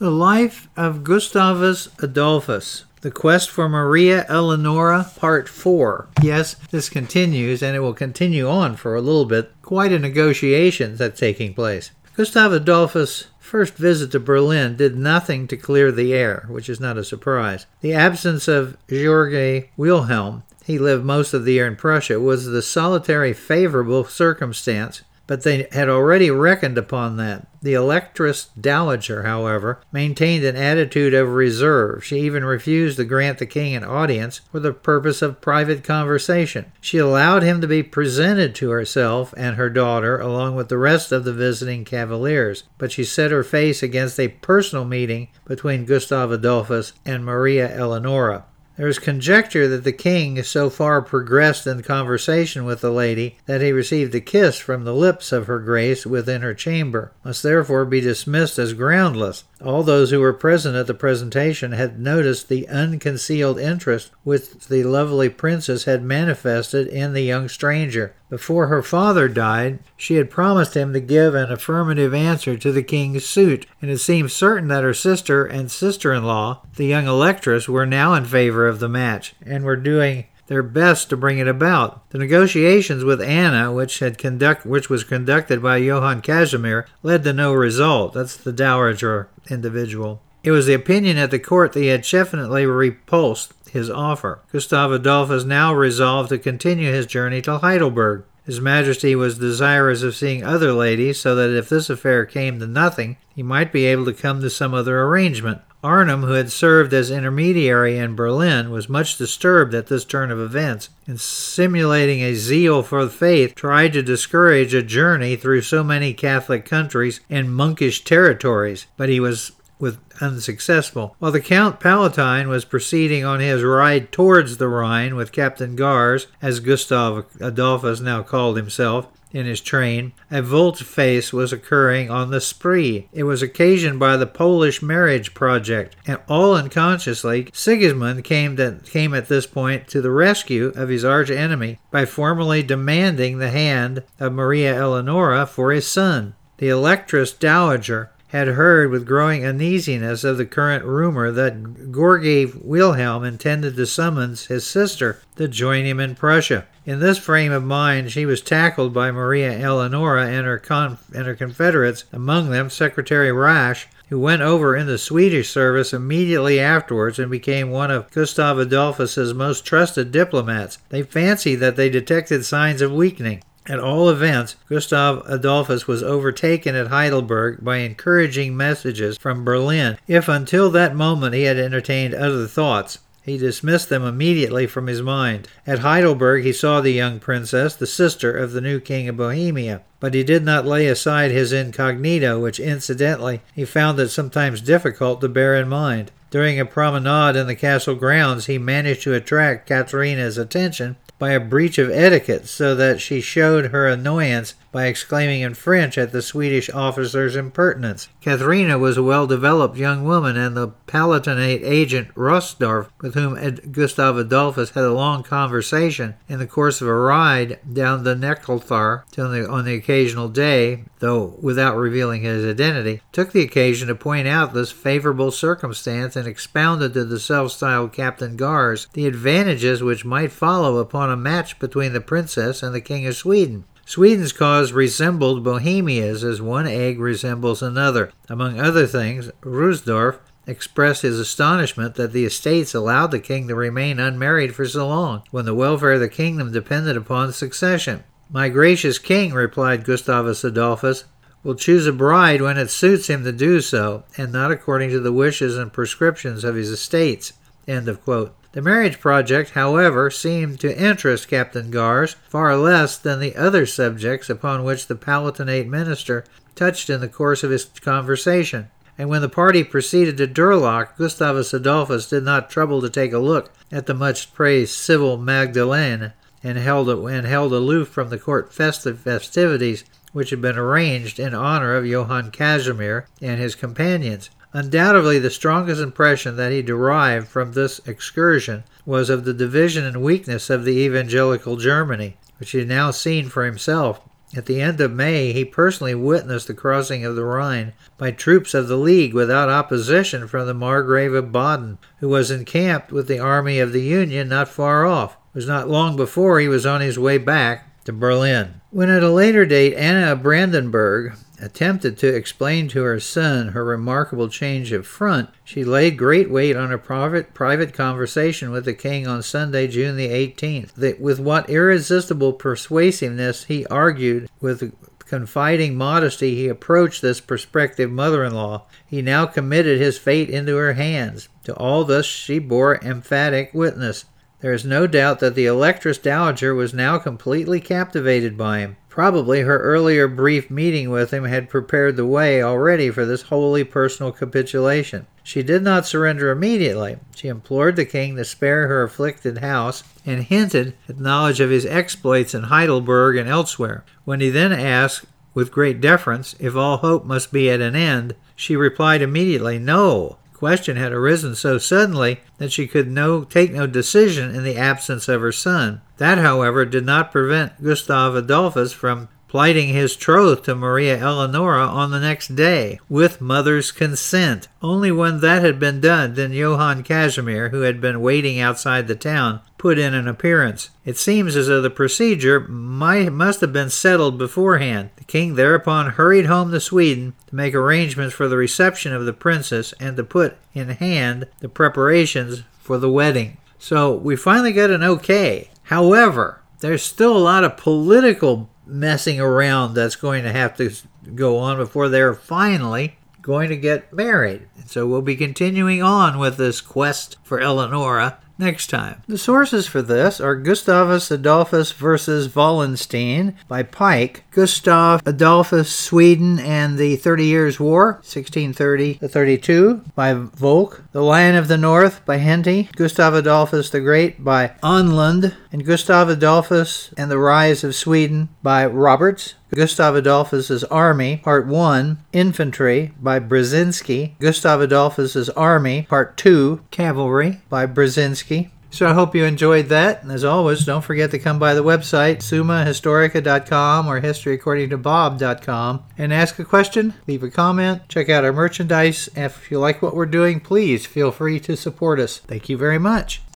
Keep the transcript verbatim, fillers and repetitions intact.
The Life of Gustavus Adolphus. The Quest for Maria Eleonora, Part four. Yes, this continues, and it will continue on for a little bit. Quite a negotiation that's taking place. Gustav Adolphus' first visit to Berlin did nothing to clear the air, which is not a surprise. The absence of Georg Wilhelm, he lived most of the year in Prussia, was the solitary favorable circumstance, but they had already reckoned upon that. The Electress Dowager, however, maintained an attitude of reserve. She even refused to grant the king an audience for the purpose of private conversation. She allowed him to be presented to herself and her daughter, along with the rest of the visiting cavaliers, but she set her face against a personal meeting between Gustav Adolphus and Maria Eleonora. There is conjecture that the king so far progressed in conversation with the lady that he received a kiss from the lips of her grace within her chamber, must therefore be dismissed as groundless. All those who were present at the presentation had noticed the unconcealed interest which the lovely princess had manifested in the young stranger. Before her father died, she had promised him to give an affirmative answer to the king's suit, and it seemed certain that her sister and sister-in-law, the young electress, were now in favor of the match, and were doing their best to bring it about. The negotiations with Anna, which had conduct, which was conducted by Johann Casimir, led to no result. That's the dowager individual. It was the opinion at the court that he had definitely repulsed his offer. Gustav Adolphus now resolved to continue his journey to Heidelberg. His Majesty was desirous of seeing other ladies, so that if this affair came to nothing, he might be able to come to some other arrangement. Arnhem, who had served as intermediary in Berlin, was much disturbed at this turn of events, and simulating a zeal for the faith, tried to discourage a journey through so many Catholic countries and monkish territories, but he was with unsuccessful. While the Count Palatine was proceeding on his ride towards the Rhine with Captain Gars, as Gustav Adolphus now called himself, in his train, a volte-face was occurring on the Spree. It was occasioned by the Polish marriage project, and all unconsciously, Sigismund came, to, came at this point to the rescue of his arch-enemy by formally demanding the hand of Maria Eleonora for his son. The Electress Dowager had heard with growing uneasiness of the current rumor that Georg Wilhelm intended to summon his sister to join him in Prussia. In this frame of mind, she was tackled by Maria Eleonora and her, con- and her confederates, among them Secretary Rasch, who went over in the Swedish service immediately afterwards and became one of Gustav Adolphus's most trusted diplomats. They fancied that they detected signs of weakening. At all events, Gustav Adolphus was overtaken at Heidelberg by encouraging messages from Berlin. If until that moment he had entertained other thoughts, he dismissed them immediately from his mind. At Heidelberg he saw the young princess, the sister of the new king of Bohemia, but he did not lay aside his incognito, which incidentally he found it sometimes difficult to bear in mind. During a promenade in the castle grounds, he managed to attract Katharina's attention by a breach of etiquette, so that she showed her annoyance by exclaiming in French at the Swedish officer's impertinence. Katharina was a well-developed young woman, and the Palatinate agent Rosdorf, with whom Ed- Gustav Adolphus had a long conversation in the course of a ride down the Neckelthar on the, on the occasional day, though without revealing his identity, took the occasion to point out this favorable circumstance and expounded to the self-styled Captain Gars the advantages which might follow upon a match between the princess and the King of Sweden. Sweden's cause resembled Bohemia's as one egg resembles another. Among other things, Rosdorf expressed his astonishment that the estates allowed the king to remain unmarried for so long, when the welfare of the kingdom depended upon succession. "My gracious king," replied Gustavus Adolphus, "will choose a bride when it suits him to do so, and not according to the wishes and prescriptions of his estates." End of quote. The marriage project, however, seemed to interest Captain Gars far less than the other subjects upon which the Palatinate minister touched in the course of his conversation. And when the party proceeded to Durlach, Gustavus Adolphus did not trouble to take a look at the much-praised Sibyl Magdalene, and held, and held aloof from the court festive festivities which had been arranged in honor of Johann Casimir and his companions. Undoubtedly the strongest impression that he derived from this excursion was of the division and weakness of the evangelical Germany, which he had now seen for himself, At the end of May, he personally witnessed the crossing of the Rhine by troops of the League without opposition from the Margrave of Baden, who was encamped with the army of the Union not far off. It was not long before he was on his way back to Berlin. When at a later date Anna of Brandenburg attempted to explain to her son her remarkable change of front, she laid great weight on a private, private conversation with the king on Sunday, June the eighteenth. That with what irresistible persuasiveness he argued, with confiding modesty he approached this prospective mother-in-law. He now committed his fate into her hands. To all this she bore emphatic witness. There is no doubt that the Electress Dowager was now completely captivated by him. Probably her earlier brief meeting with him had prepared the way already for this wholly personal capitulation. She did not surrender immediately. She implored the king to spare her afflicted house, and hinted at knowledge of his exploits in Heidelberg and elsewhere. When he then asked, with great deference, if all hope must be at an end, she replied immediately, no. Question had arisen so suddenly that she could no, take no decision in the absence of her son. That, however, did not prevent Gustav Adolphus from plighting his troth to Maria Eleonora on the next day, with mother's consent. Only when that had been done did Johann Casimir, who had been waiting outside the town, put in an appearance. It seems as though the procedure might, must have been settled beforehand. The king thereupon hurried home to Sweden to make arrangements for the reception of the princess and to put in hand the preparations for the wedding. So we finally got an okay. However, there's still a lot of political messing around that's going to have to go on before they're finally going to get married. So we'll be continuing on with this quest for Eleonora next time. The sources for this are Gustavus Adolphus versus Wallenstein by Pike, Gustav Adolphus, Sweden and the Thirty Years' War, sixteen thirty to thirty-two, by Volk, The Lion of the North by Henty, Gustav Adolphus the Great by Onlund, and Gustav Adolphus and the Rise of Sweden by Roberts, Gustav Adolphus's Army, Part one, Infantry by Brzezinski, Gustav Adolphus's Army, Part two, Cavalry by Brzezinski. So I hope you enjoyed that, and as always, don't forget to come by the website, summa historica dot com or history according to bob dot com, and ask a question, leave a comment, check out our merchandise. If you like what we're doing, please feel free to support us. Thank you very much.